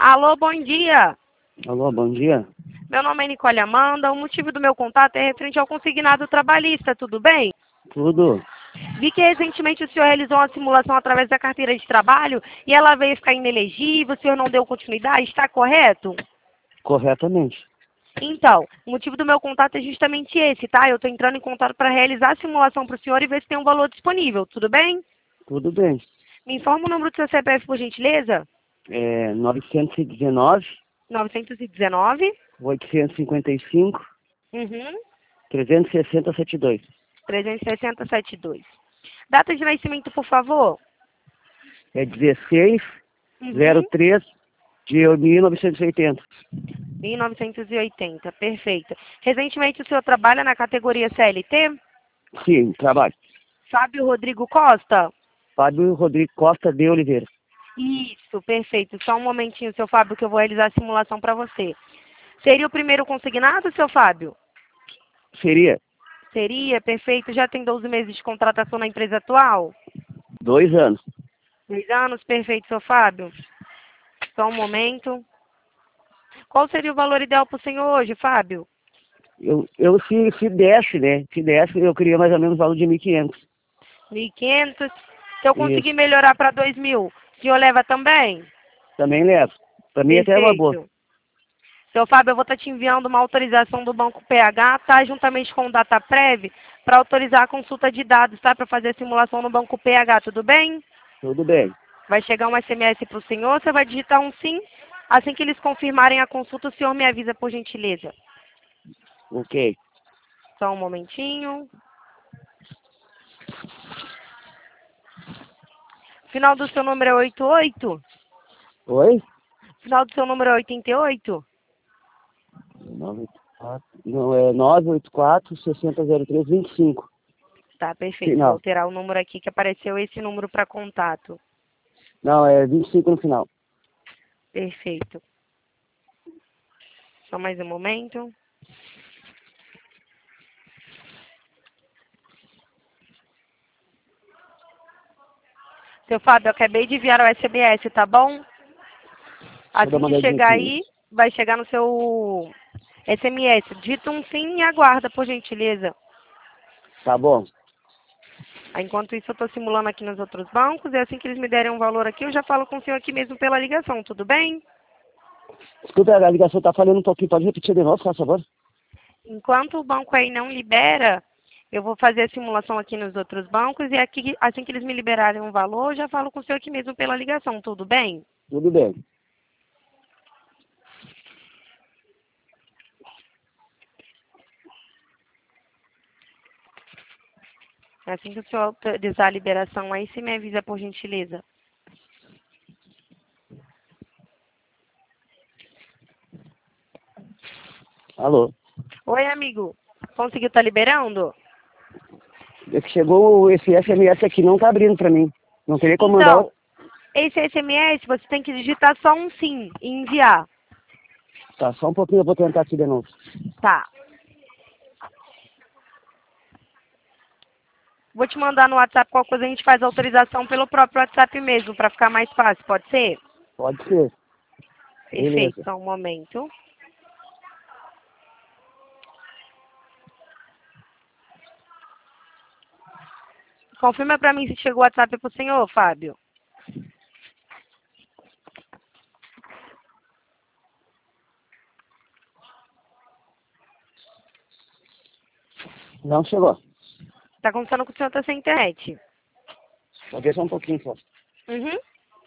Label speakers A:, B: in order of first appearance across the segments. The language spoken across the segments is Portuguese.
A: Alô, bom dia.
B: Alô, bom dia.
A: Meu nome é Nicole Amanda. O motivo do meu contato é referente ao consignado trabalhista, tudo bem?
B: Tudo
A: Vi que recentemente o senhor realizou uma simulação através da carteira de trabalho e ela veio ficar inelegível, o senhor não deu continuidade, está correto?
B: corretamente.
A: Então, o motivo do meu contato é justamente esse, tá? Eu estou entrando em contato para realizar a simulação para o senhor e ver se tem um valor disponível, tudo bem?
B: Tudo bem.
A: Me informa o número do seu CPF, por gentileza?
B: É 919,
A: 919
B: 855,
A: uhum,
B: 360, 72.
A: 36072. Data de nascimento, por favor?
B: É 16,
A: Uhum.
B: 03 de 1980.
A: 1980, perfeito. Recentemente o senhor trabalha na categoria CLT?
B: Sim, trabalho.
A: Fábio Rodrigo Costa?
B: Fábio Rodrigo Costa de Oliveira.
A: Isso, perfeito. Só um momentinho, seu Fábio, que eu vou realizar a simulação para você. Seria o primeiro consignado, seu Fábio?
B: Seria
A: Seria, perfeito. Já tem 12 meses de contratação na empresa atual?
B: 2 anos.
A: 2 anos, perfeito, seu Fábio. Só um momento. Qual seria o valor ideal para o senhor hoje, Fábio?
B: Se desse, né? Se desse, eu queria mais ou menos o valor de 1.500.
A: 1.500. Se eu
B: Isso.
A: conseguir melhorar para 2.000, o senhor leva também?
B: Também levo. Pra mim até é uma boa.
A: Perfeito. Seu Fábio, eu vou estar te enviando uma autorização do Banco PH, tá? Juntamente com o DataPrev, para autorizar a consulta de dados, tá? Para fazer a simulação no Banco PH, tudo bem?
B: Tudo bem.
A: Vai chegar um SMS para o senhor, você vai digitar um sim. Assim que eles confirmarem a consulta, o senhor me avisa, por gentileza.
B: Ok.
A: Só um momentinho. Final do seu número é 88?
B: Oi?
A: Final do seu número é 88?
B: 984, não, é 984 6003 25.
A: Tá, perfeito. Vou
B: Final.
A: alterar o número aqui que apareceu esse número para contato.
B: Não, é 25 no final.
A: Perfeito. Só mais um momento. Seu Fábio, eu acabei de enviar o SMS, tá bom?
B: Deixa eu dar
A: Assim
B: uma
A: que
B: olhadinha
A: chegar
B: aqui.
A: aí, vai chegar no seu SMS. Dita um sim e aguarda, por gentileza.
B: Tá bom.
A: Enquanto isso, eu estou simulando aqui nos outros bancos. E assim que eles me derem um valor aqui, eu já falo com o senhor aqui mesmo pela ligação, tudo bem?
B: Escuta, a ligação tá falhando um pouquinho. Pode repetir de novo, por favor?
A: Enquanto o banco aí não libera, eu vou fazer a simulação aqui nos outros bancos. E aqui, assim que eles me liberarem um valor, eu já falo com o senhor aqui mesmo pela ligação, tudo bem?
B: Tudo bem.
A: Assim que o senhor autorizar a liberação aí, você me avisa, por gentileza.
B: Alô?
A: Oi, amigo. Conseguiu estar liberando?
B: É que chegou esse SMS aqui, não tá abrindo pra mim. Não teria como mandar.
A: Então, esse SMS você tem que digitar só um sim e enviar.
B: Tá, só um pouquinho, eu vou tentar aqui de novo.
A: Tá. Vou te mandar no WhatsApp qualquer coisa, a gente faz a autorização pelo próprio WhatsApp mesmo, para ficar mais fácil, pode ser?
B: Pode ser.
A: Perfeito,
B: Beleza.
A: só um momento. Confirma para mim se chegou o WhatsApp pro senhor, Fábio.
B: Não chegou.
A: Tá contando que o senhor tá sem internet.
B: Pode ver só um pouquinho só.
A: Uhum.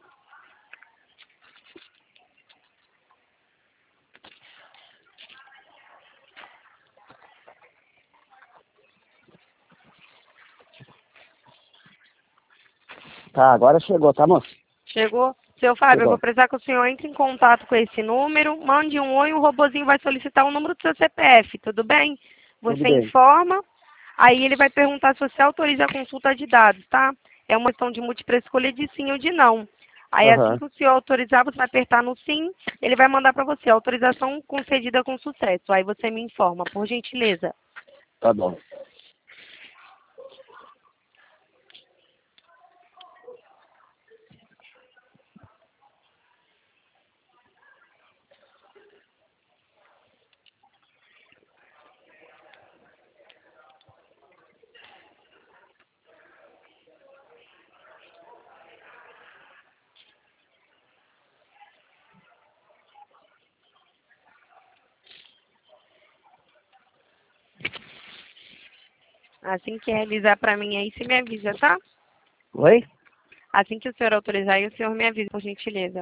B: Tá, agora chegou, tá, moço?
A: Chegou? Seu Fábio, eu vou
B: Chegou.
A: precisar que o senhor entre em contato com esse número, mande um oi, o robozinho vai solicitar o número do seu CPF, tudo bem?
B: Tudo
A: Você
B: bem.
A: informa, aí ele vai perguntar se você autoriza a consulta de dados, tá? É uma questão de múltipla escolha de sim ou de não. Aí assim
B: Aham.
A: que o senhor autorizar, você vai apertar no sim, ele vai mandar para você autorização concedida com sucesso. Aí você me informa, por gentileza.
B: Tá bom.
A: Assim que realizar para mim aí, você me avisa, tá?
B: Oi?
A: Assim que o senhor autorizar aí, o senhor me avisa, por gentileza.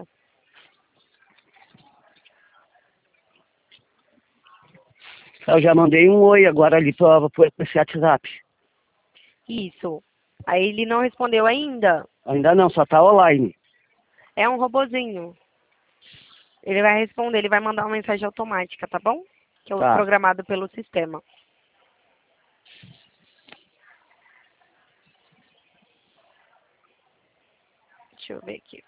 B: Eu já mandei um oi agora ali por esse WhatsApp.
A: Isso. Aí ele não respondeu ainda.
B: Ainda não, só tá online.
A: É um robozinho. Ele vai responder, ele vai mandar uma mensagem automática, tá bom? Que é
B: Tá.
A: programado pelo sistema. Deixa eu ver aqui.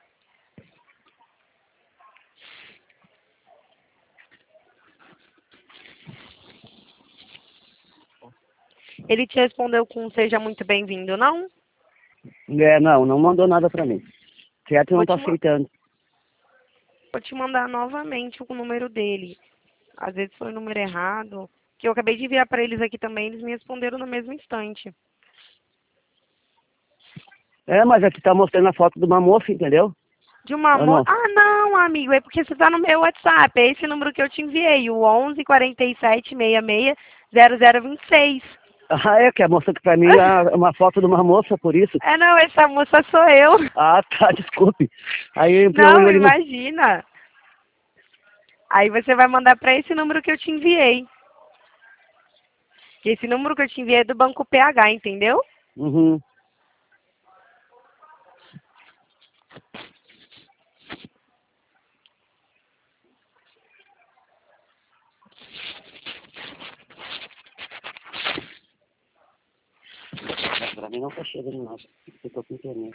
A: Ele te respondeu com seja muito bem-vindo, não?
B: Não mandou nada pra mim. Certo, não
A: Vou
B: tá
A: te, ma-
B: aceitando.
A: vou te mandar novamente o número dele. Às vezes foi o número errado. Que eu acabei de enviar para eles aqui também, eles me responderam no mesmo instante.
B: Mas aqui tá mostrando a foto de uma moça, entendeu?
A: De uma
B: Ou
A: moça.
B: não?
A: Ah, não, amigo, é porque você tá no meu WhatsApp. É esse número que eu te enviei, o 11 47 66 0026.
B: Ah, que a moça que pra mim é uma foto de uma moça, por isso.
A: É, não, essa moça sou eu.
B: Ah, tá, desculpe. Aí eu
A: Não,
B: ali no...
A: imagina. Aí você vai mandar para esse número que eu te enviei. Que esse número que eu te enviei é do Banco PH, entendeu?
B: Uhum. Pra mim não tá chegando nada. Eu tô com internet.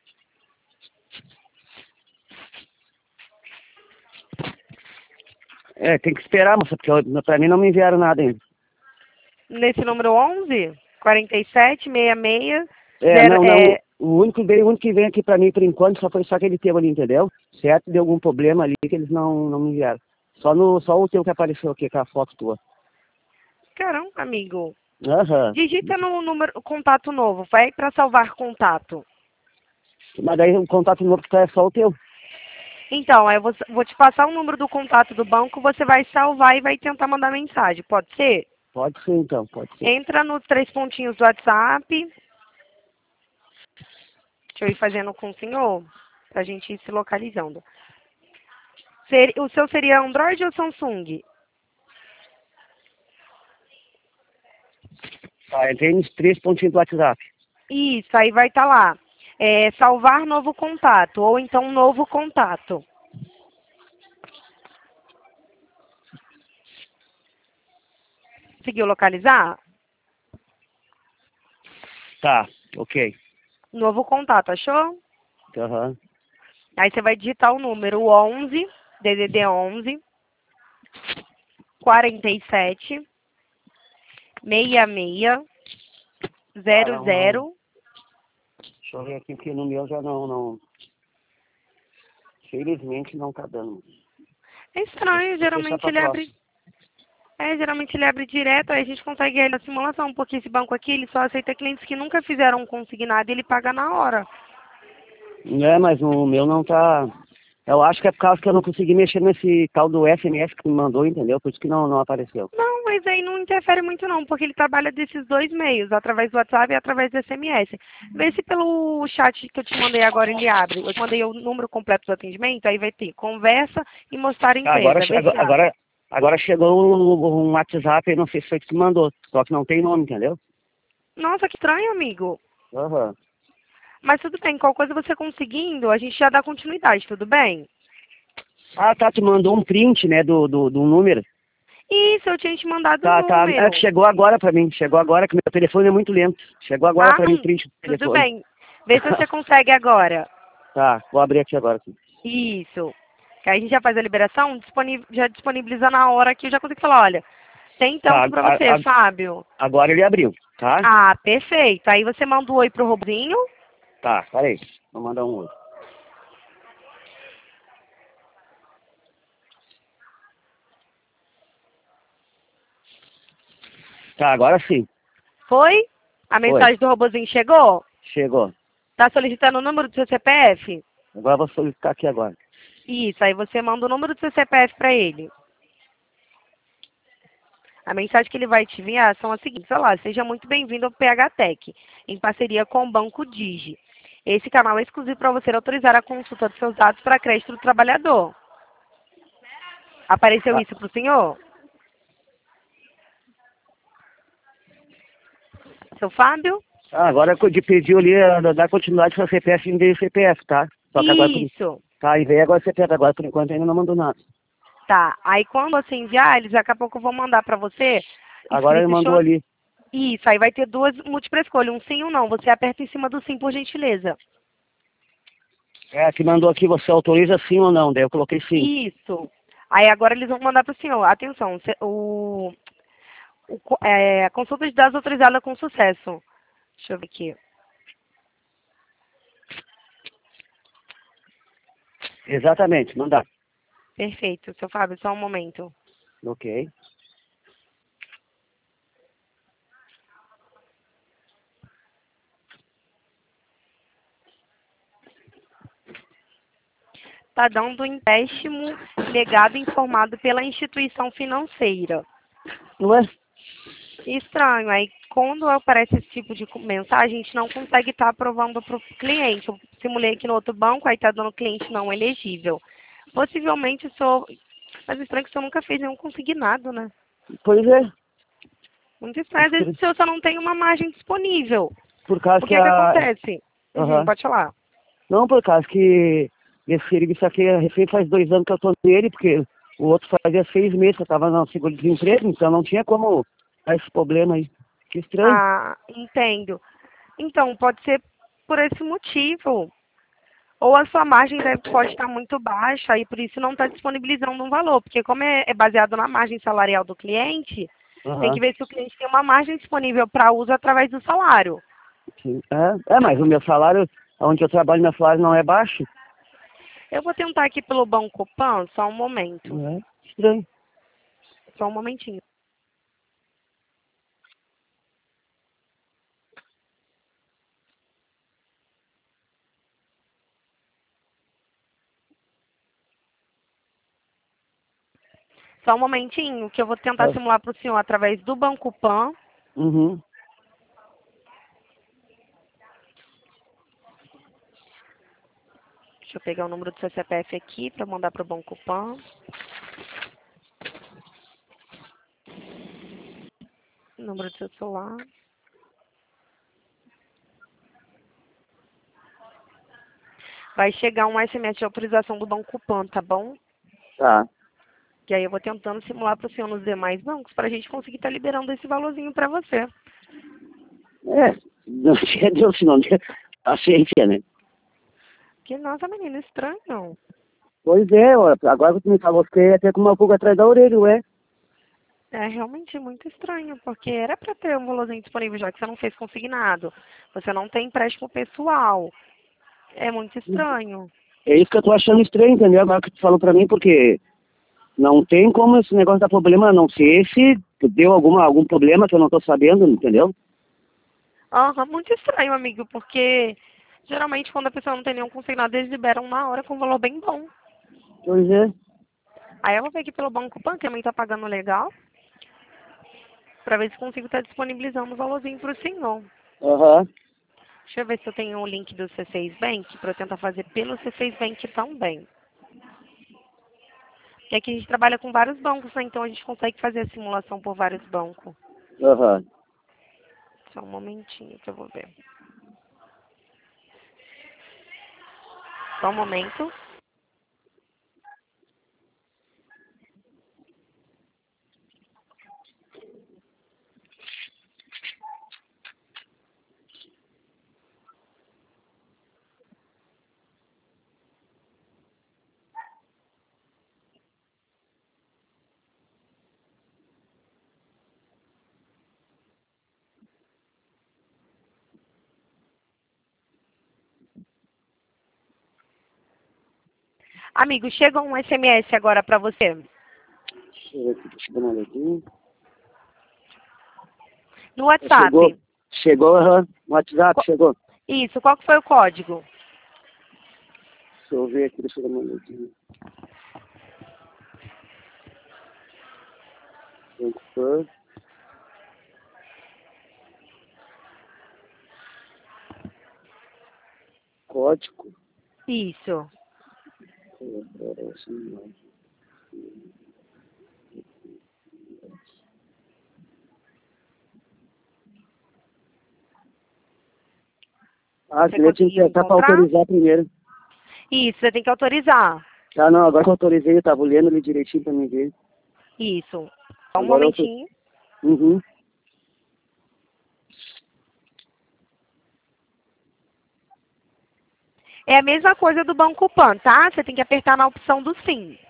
B: Tem que esperar, moça, porque pra mim não me enviaram nada ainda.
A: Nesse número 11 47 66
B: Não,
A: 0.
B: o único que vem aqui pra mim por enquanto foi só aquele teu ali, entendeu? Certo, deu algum problema ali que eles não me enviaram. Só o teu que apareceu aqui com a foto tua.
A: Caramba, amigo.
B: Aham.
A: Digita no número contato novo. Vai para salvar contato.
B: Mas daí o contato novo que tá é só o teu.
A: Então, eu vou te passar o número do contato do banco, você vai salvar e vai tentar mandar mensagem. Pode ser?
B: Pode ser então, pode ser.
A: Entra nos 3 pontinhos do WhatsApp. Deixa eu ir fazendo com o senhor, pra gente ir se localizando. O seu seria Android ou Samsung?
B: Tá, entrei nos 3 pontinhos do WhatsApp.
A: Isso, aí vai estar lá. Salvar novo contato, ou então novo contato. Conseguiu localizar?
B: Tá, ok.
A: Novo contato, achou?
B: Aham.
A: Aí você vai digitar o número 11, DDD 11, 47, 66,
B: Não, não.
A: 00.
B: Deixa eu ver aqui, porque no meu já não. Felizmente não tá dando.
A: É estranho,
B: Vou fechar
A: geralmente
B: pra
A: ele abre.
B: próxima.
A: Geralmente ele abre direto, aí a gente consegue ir na simulação, porque esse banco aqui, ele só aceita clientes que nunca fizeram um consignado e ele paga na hora.
B: Mas o meu não tá. Eu acho que é por causa que eu não consegui mexer nesse tal do SMS que me mandou, entendeu? Por isso que não apareceu.
A: Não, mas aí não interfere muito não, porque ele trabalha desses dois meios, através do WhatsApp e através do SMS. Vê se pelo chat que eu te mandei agora ele abre. Eu te mandei o número completo do atendimento, aí vai ter conversa e mostrar a
B: Agora,
A: empresa. Vê se abre.
B: agora chegou um WhatsApp, eu não sei se foi que mandou, só que não tem nome, entendeu?
A: Nossa, que estranho, amigo.
B: Aham.
A: Mas tudo bem, qualquer coisa você conseguindo, a gente já dá continuidade, tudo bem?
B: Ah, tá, tu mandou um print, né, do número.
A: Isso, eu tinha te mandado o
B: Tá. É
A: número.
B: que chegou agora pra mim, chegou agora, que meu telefone é muito lento. Chegou agora
A: Ah,
B: pra mim o print do
A: tudo
B: telefone.
A: bem. Vê se você consegue agora.
B: Tá, vou abrir aqui agora.
A: Isso. Que aí a gente já faz a liberação, já disponibiliza na hora que eu já consigo falar, olha, tem
B: Tá,
A: tanto pra você, Fábio.
B: agora ele abriu, tá?
A: Ah, perfeito. Aí você manda um oi pro Robinho.
B: Tá, peraí, vou mandar um outro. Tá, agora sim,
A: Foi? A
B: foi,
A: mensagem do robozinho chegou?
B: chegou.
A: Tá solicitando o número do seu CPF?
B: Agora eu vou solicitar aqui agora.
A: Isso, aí você manda o número do seu CPF pra ele. A mensagem que ele vai te enviar são as seguintes. Olá, seja muito bem-vindo ao PH Tech, em parceria com o Banco Digi. Esse canal é exclusivo para você autorizar a consulta dos seus dados para crédito do trabalhador. Apareceu
B: Ah,
A: isso para o senhor? Seu Fábio?
B: agora de pediu ali, dar continuidade para CPF e endereço CPF, tá? Só que agora,
A: Isso.
B: tá, enviei agora CPF, agora por enquanto ainda não mandou nada.
A: Tá. Aí quando você enviar, eles daqui a pouco vão mandar para você
B: Agora ele
A: escrito
B: mandou
A: show.
B: ali.
A: Isso, aí vai ter duas múltiplas escolhas, um sim ou não. Você aperta em cima do sim, por gentileza.
B: É, que mandou aqui, você autoriza sim ou não? Daí eu coloquei sim.
A: Isso. Aí agora eles vão mandar para o senhor. Atenção, a consulta de dados autorizada com sucesso. Deixa eu ver aqui.
B: Exatamente, mandar.
A: Perfeito, seu Fábio, só um momento.
B: Ok.
A: Está dando um empréstimo legado informado pela instituição financeira.
B: Não é?
A: Estranho, aí quando aparece esse tipo de mensagem, a gente não consegue estar aprovando para o cliente. Eu simulei aqui no outro banco, aí está dando cliente não elegível. Possivelmente o senhor. Mas estranho que o senhor nunca fez nenhum consignado, né?
B: Pois é.
A: Muito estranho. Às vezes o senhor só não tem uma margem disponível.
B: Por causa
A: O
B: que
A: que é que
B: a...
A: acontece?
B: Aham.
A: Pode falar.
B: Não, por causa que esse serviço aqui recém faz 2 anos que eu tô nele, porque o outro fazia 6 meses que eu tava no seguro-desemprego, então não tinha como dar esse problema aí. Que estranho.
A: Ah, entendo. Então, pode ser por esse motivo. Ou a sua margem pode estar muito baixa e por isso não está disponibilizando um valor. Porque como é baseado na margem salarial do cliente, tem que
B: Aham.
A: ver se o cliente tem uma margem disponível para uso através do salário.
B: Sim. Mas o meu salário, onde eu trabalho, meu salário não é baixo.
A: Eu vou tentar aqui pelo Banco Pan, só um momento.
B: Não é estranho.
A: Só um momentinho. Só um momentinho, que eu vou tentar
B: Ah,
A: simular para o senhor através do Banco Pan.
B: Uhum.
A: Deixa eu pegar o número do seu CPF aqui para mandar para o Banco Pan. Número do seu celular. Vai chegar um SMS de autorização do Banco Pan, tá bom?
B: Tá.
A: Que aí eu vou tentando simular para o senhor nos demais bancos para a gente conseguir estar liberando esse valorzinho para você.
B: Não tinha Deus, senão tinha paciência, né?
A: Que, nossa, menina, estranho.
B: Pois é, ó, agora que tu me falou, fiquei até com uma pulga atrás da orelha, ué.
A: É realmente muito estranho, porque era para ter um valorzinho disponível, já que você não fez consignado. Você não tem empréstimo pessoal. É muito estranho.
B: É isso que eu tô achando estranho, entendeu? Agora que tu falou pra mim, porque não tem como esse negócio dar problema, a não ser se deu algum problema que eu não tô sabendo, entendeu?
A: Aham, muito estranho, amigo, porque geralmente quando a pessoa não tem nenhum consignado, eles liberam na hora com um valor bem bom.
B: Pois é.
A: Aí eu vou ver aqui pelo Banco Pan, que também tá pagando legal, para ver se consigo estar disponibilizando o valorzinho para o senhor.
B: Aham.
A: Deixa eu ver se eu tenho o link do C6 Bank, para eu tentar fazer pelo C6 Bank também. E aqui a gente trabalha com vários bancos, né? Então a gente consegue fazer a simulação por vários bancos.
B: Aham.
A: Só um momentinho que eu vou ver. Só um momento. Amigo, chega um SMS agora para você.
B: Deixa eu ver aqui, deixa eu dar uma olhadinha.
A: No WhatsApp.
B: Chegou, aham. WhatsApp,
A: Qu-
B: chegou.
A: Isso, qual que foi o código?
B: Deixa eu ver aqui, deixa eu dar uma olhadinha. Banco Pan. Código.
A: Isso.
B: Ah,
A: Você
B: você tinha que
A: conseguiu
B: apertar para
A: encontrar?
B: autorizar primeiro.
A: Isso, você tem que autorizar.
B: Ah, não, agora que eu autorizei, eu tava olhando ali direitinho pra mim ver.
A: Isso. Só um
B: Agora eu tô...
A: momentinho.
B: Uhum.
A: É a mesma coisa do Banco Pan, tá? Você tem que apertar na opção do sim.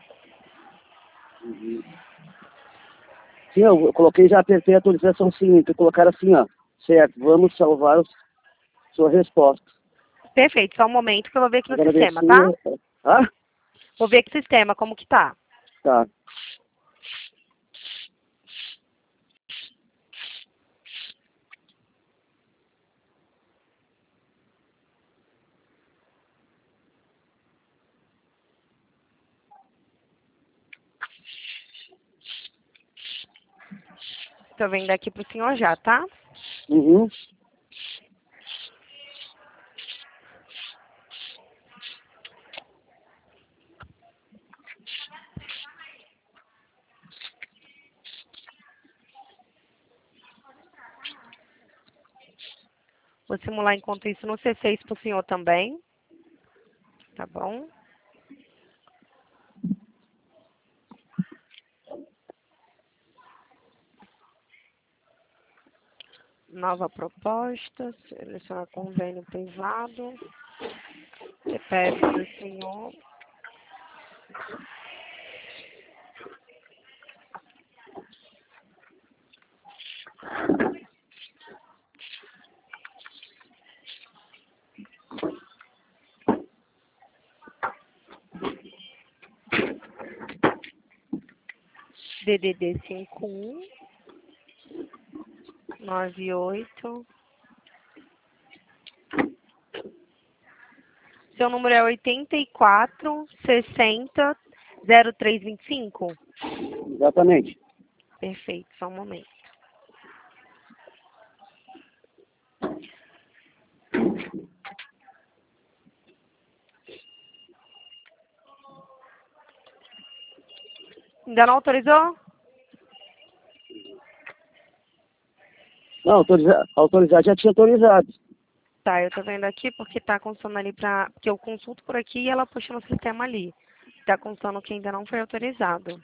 B: Sim, eu coloquei, já apertei a atualização sim, então colocaram assim, ó. Certo, vamos salvar sua resposta.
A: Perfeito, só um momento que eu vou ver aqui no sistema,
B: Agradecer.
A: tá?
B: Ah,
A: Vou ver aqui no sistema como que tá.
B: tá.
A: Tô vendo aqui pro senhor já, tá?
B: Uhum.
A: Vou simular enquanto isso no C6 pro senhor também. Tá bom? Nova proposta, selecionar convênio privado, CPF do senhor. DDD 51 98. Seu número é 84 60 0325.
B: Exatamente.
A: Perfeito, só um momento. Ainda não autorizou?
B: Não, autorizar já tinha autorizado.
A: Tá, eu tô vendo aqui porque tá constando ali pra. Porque eu consulto por aqui e ela puxa no sistema ali. Tá constando que ainda não foi autorizado.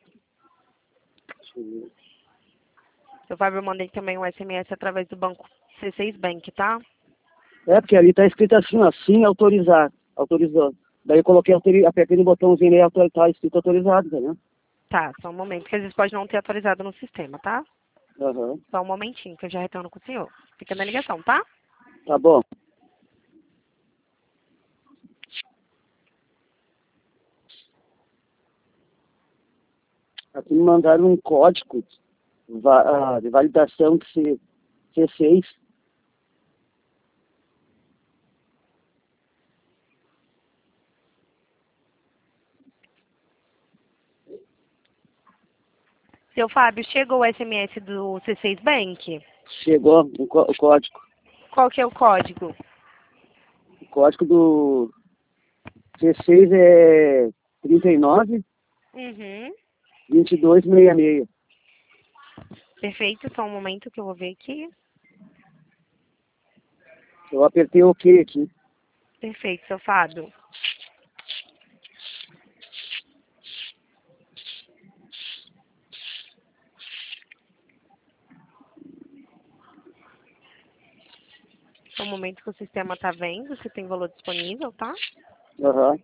A: Seu Fábio, eu mandei também um SMS através do banco C6 Bank, tá?
B: É, porque ali tá escrito assim, ó, sim, autorizar. Autorizou. Daí eu coloquei, apertei no botãozinho aí, tá escrito autorizado, entendeu?
A: Tá, só um momento, que às vezes pode não ter autorizado no sistema, tá?
B: Aham.
A: Só um momentinho, que eu já retorno com o senhor. Fica na ligação, tá?
B: Tá bom. Aqui me mandaram um código de validação que você fez.
A: Seu Fábio, chegou o SMS do C6 Bank?
B: Chegou o código.
A: Qual que é o código?
B: O código do C6 é 39
A: Uhum.
B: 2266.
A: Perfeito, só um momento que eu vou ver aqui.
B: Eu apertei OK aqui.
A: Perfeito, seu Fábio. Só um momento que o sistema tá vendo se tem valor disponível, tá?
B: Aham.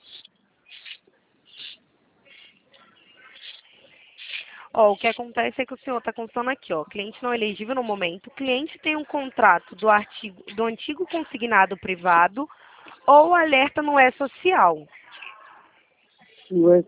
A: Ó, o que acontece é que o senhor está constando aqui, ó, cliente não elegível no momento, cliente tem um contrato do antigo consignado privado ou alerta não é social.
B: Ué,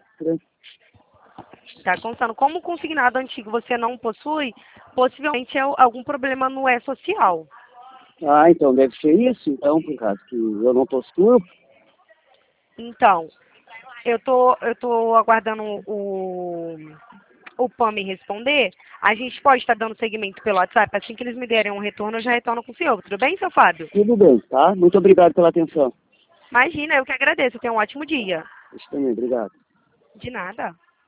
A: Tá constando, como o consignado antigo você não possui, possivelmente é algum problema no é social.
B: Ah, então deve ser isso, então, por causa que eu não possuo.
A: Então, eu tô aguardando o PAN me responder, a gente pode estar dando seguimento pelo WhatsApp. Assim que eles me derem um retorno, eu já retorno com o senhor. Tudo bem, seu Fábio?
B: Tudo bem, tá? Muito obrigado pela atenção.
A: Imagina, eu que agradeço. Tenha um ótimo dia.
B: Isso também, obrigado.
A: De nada.